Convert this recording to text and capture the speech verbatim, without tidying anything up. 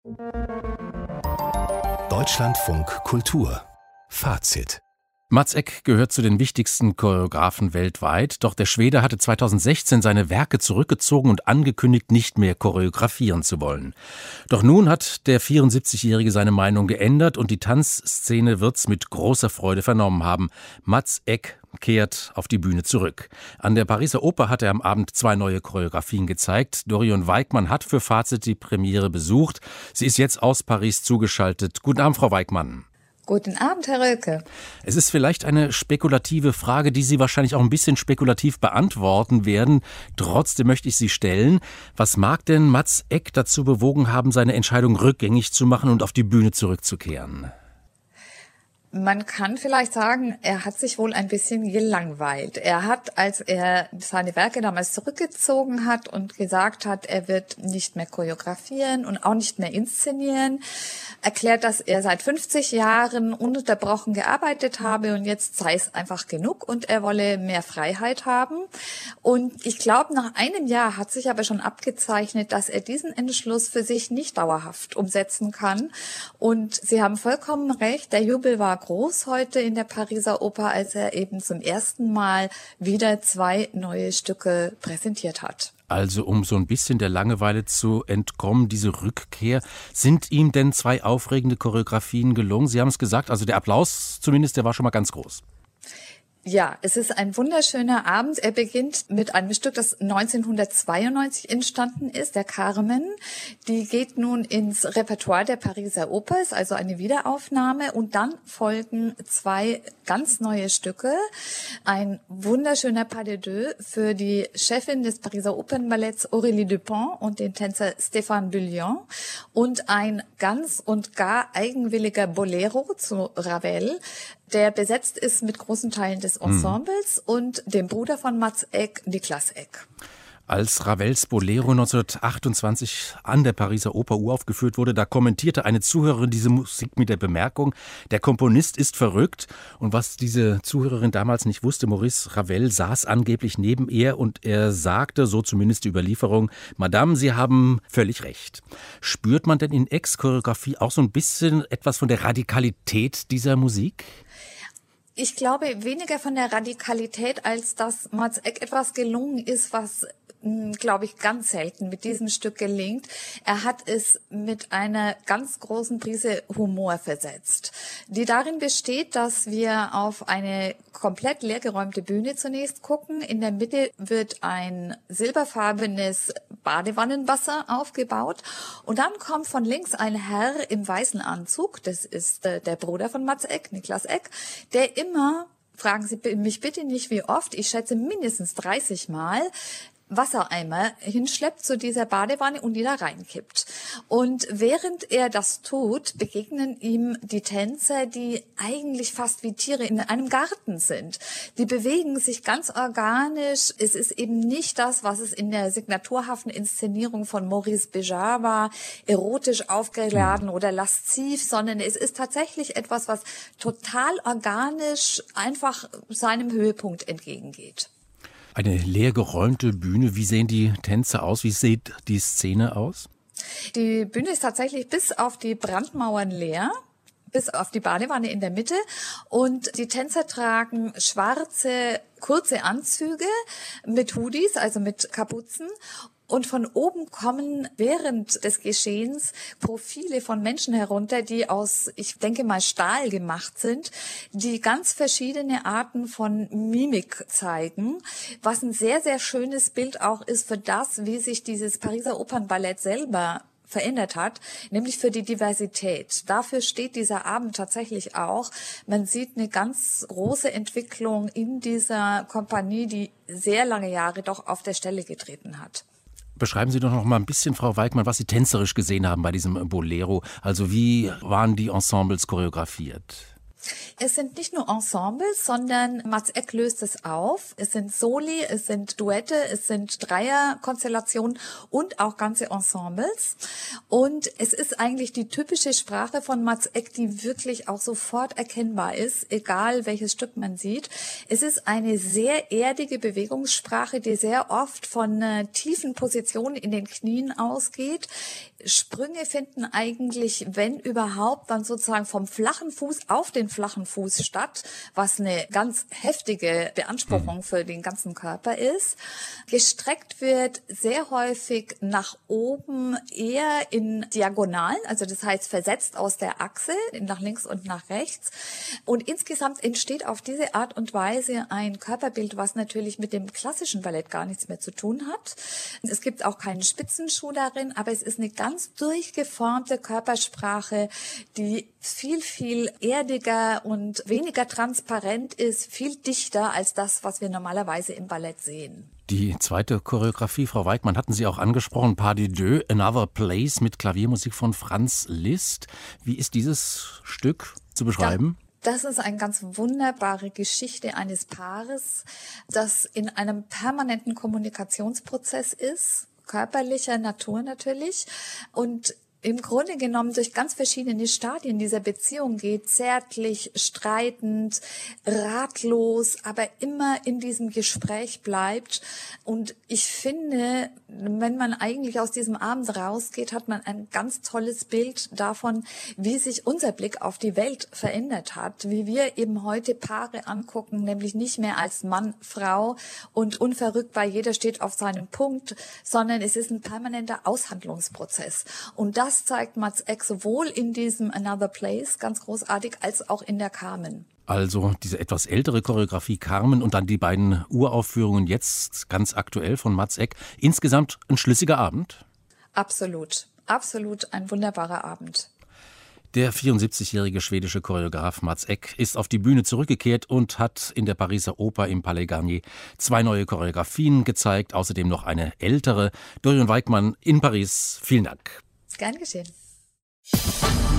Deutschlandfunk Kultur Fazit. Mats Ek gehört zu den wichtigsten Choreografen weltweit, doch der Schwede hatte zweitausendsechzehn seine Werke zurückgezogen und angekündigt, nicht mehr choreografieren zu wollen. Doch nun hat der vierundsiebzigjährige seine Meinung geändert und die Tanzszene wird's mit großer Freude vernommen haben. Mats Ek kehrt auf die Bühne zurück. An der Pariser Oper hat er am Abend zwei neue Choreografien gezeigt. Dorion Weigmann hat für Fazit die Premiere besucht. Sie ist jetzt aus Paris zugeschaltet. Guten Abend, Frau Weigmann. Guten Abend, Herr Rölke. Es ist vielleicht eine spekulative Frage, die Sie wahrscheinlich auch ein bisschen spekulativ beantworten werden. Trotzdem möchte ich sie stellen. Was mag denn Mats Ek dazu bewogen haben, seine Entscheidung rückgängig zu machen und auf die Bühne zurückzukehren? Man kann vielleicht sagen, er hat sich wohl ein bisschen gelangweilt. Er hat, als er seine Werke damals zurückgezogen hat und gesagt hat, er wird nicht mehr choreografieren und auch nicht mehr inszenieren, erklärt, dass er seit fünfzig Jahren ununterbrochen gearbeitet habe und jetzt sei es einfach genug und er wolle mehr Freiheit haben. Und ich glaube, nach einem Jahr hat sich aber schon abgezeichnet, dass er diesen Entschluss für sich nicht dauerhaft umsetzen kann. Und Sie haben vollkommen recht, der Jubel war groß heute in der Pariser Oper, als er eben zum ersten Mal wieder zwei neue Stücke präsentiert hat. Also um so ein bisschen der Langeweile zu entkommen, diese Rückkehr, sind ihm denn zwei aufregende Choreografien gelungen? Sie haben es gesagt, also der Applaus zumindest, der war schon mal ganz groß. Ja, es ist ein wunderschöner Abend. Er beginnt mit einem Stück, das neunzehnhundertzweiundneunzig entstanden ist, der Carmen. Die geht nun ins Repertoire der Pariser Oper, ist also eine Wiederaufnahme. Und dann folgen zwei ganz neue Stücke. Ein wunderschöner Pas de deux für die Chefin des Pariser Opernballetts Aurélie Dupont und den Tänzer Stéphane Bullion. Und ein ganz und gar eigenwilliger Bolero zu Ravel, der besetzt ist mit großen Teilen des Ensembles mhm. und dem Bruder von Mats Ek, Niklas Ek. Als Ravels Bolero neunzehnhundertachtundzwanzig an der Pariser Oper uraufgeführt wurde, da kommentierte eine Zuhörerin diese Musik mit der Bemerkung, der Komponist ist verrückt. Und was diese Zuhörerin damals nicht wusste, Maurice Ravel saß angeblich neben ihr und er sagte, so zumindest die Überlieferung, Madame, Sie haben völlig recht. Spürt man denn in Eks-Choreografie auch so ein bisschen etwas von der Radikalität dieser Musik? Ich glaube weniger von der Radikalität, als dass Mats Ek etwas gelungen ist, was glaube ich, ganz selten mit diesem Stück gelingt. Er hat es mit einer ganz großen Prise Humor versetzt, die darin besteht, dass wir auf eine komplett leergeräumte Bühne zunächst gucken. In der Mitte wird ein silberfarbenes Badewannenwasser aufgebaut und dann kommt von links ein Herr im weißen Anzug, das ist äh, der Bruder von Mats Ek, Niklas Ek, der immer, fragen Sie mich bitte nicht wie oft, ich schätze mindestens dreißig Mal, Wassereimer hinschleppt zu dieser Badewanne und die da reinkippt. Und während er das tut, begegnen ihm die Tänzer, die eigentlich fast wie Tiere in einem Garten sind. Die bewegen sich ganz organisch. Es ist eben nicht das, was es in der signaturhaften Inszenierung von Maurice Béjart war, erotisch aufgeladen oder lasziv, sondern es ist tatsächlich etwas, was total organisch einfach seinem Höhepunkt entgegengeht. Eine leergeräumte Bühne. Wie sehen die Tänze aus? Wie sieht die Szene aus? Die Bühne ist tatsächlich bis auf die Brandmauern leer, bis auf die Badewanne in der Mitte. Und die Tänzer tragen schwarze, kurze Anzüge mit Hoodies, also mit Kapuzen. Und von oben kommen während des Geschehens Profile von Menschen herunter, die aus, ich denke mal, Stahl gemacht sind, die ganz verschiedene Arten von Mimik zeigen, was ein sehr, sehr schönes Bild auch ist für das, wie sich dieses Pariser Opernballett selber verändert hat, nämlich für die Diversität. Dafür steht dieser Abend tatsächlich auch. Man sieht eine ganz große Entwicklung in dieser Kompanie, die sehr lange Jahre doch auf der Stelle getreten hat. Beschreiben Sie doch noch mal ein bisschen, Frau Weigmann, was Sie tänzerisch gesehen haben bei diesem Bolero. Also wie waren die Ensembles choreografiert? Es sind nicht nur Ensembles, sondern Mats Eck löst es auf. Es sind Soli, es sind Duette, es sind Dreierkonstellationen und auch ganze Ensembles. Und es ist eigentlich die typische Sprache von Mats Eck, die wirklich auch sofort erkennbar ist, egal welches Stück man sieht. Es ist eine sehr erdige Bewegungssprache, die sehr oft von äh, tiefen Positionen in den Knien ausgeht. Sprünge finden eigentlich, wenn überhaupt, dann sozusagen vom flachen Fuß auf den flachen Fuß statt, was eine ganz heftige Beanspruchung für den ganzen Körper ist. Gestreckt wird sehr häufig nach oben eher in Diagonalen, also das heißt versetzt aus der Achse nach links und nach rechts. Und insgesamt entsteht auf diese Art und Weise ein Körperbild, was natürlich mit dem klassischen Ballett gar nichts mehr zu tun hat. Es gibt auch keinen Spitzenschuh darin, aber es ist eine ganz durchgeformte Körpersprache, die viel, viel erdiger und weniger transparent ist, viel dichter als das, was wir normalerweise im Ballett sehen. Die zweite Choreografie, Frau Weigmann, hatten Sie auch angesprochen, Pas de deux, Another Place mit Klaviermusik von Franz Liszt. Wie ist dieses Stück zu beschreiben? Ja. Das ist eine ganz wunderbare Geschichte eines Paares, das in einem permanenten Kommunikationsprozess ist, körperlicher Natur natürlich, und im Grunde genommen durch ganz verschiedene Stadien dieser Beziehung geht, zärtlich, streitend, ratlos, aber immer in diesem Gespräch bleibt. Und ich finde, wenn man eigentlich aus diesem Abend rausgeht, hat man ein ganz tolles Bild davon, wie sich unser Blick auf die Welt verändert hat, wie wir eben heute Paare angucken, nämlich nicht mehr als Mann, Frau und unverrückbar, jeder steht auf seinem Punkt, sondern es ist ein permanenter Aushandlungsprozess. Und das Das zeigt Mats Eck sowohl in diesem Another Place ganz großartig als auch in der Carmen. Also diese etwas ältere Choreografie Carmen und dann die beiden Uraufführungen jetzt ganz aktuell von Mats Eck. Insgesamt ein schlüssiger Abend? Absolut, absolut ein wunderbarer Abend. Der vierundsiebzigjährige schwedische Choreograf Mats Eck ist auf die Bühne zurückgekehrt und hat in der Pariser Oper im Palais Garnier zwei neue Choreografien gezeigt, außerdem noch eine ältere. Dorian Weigmann in Paris, vielen Dank. Gern geschehen.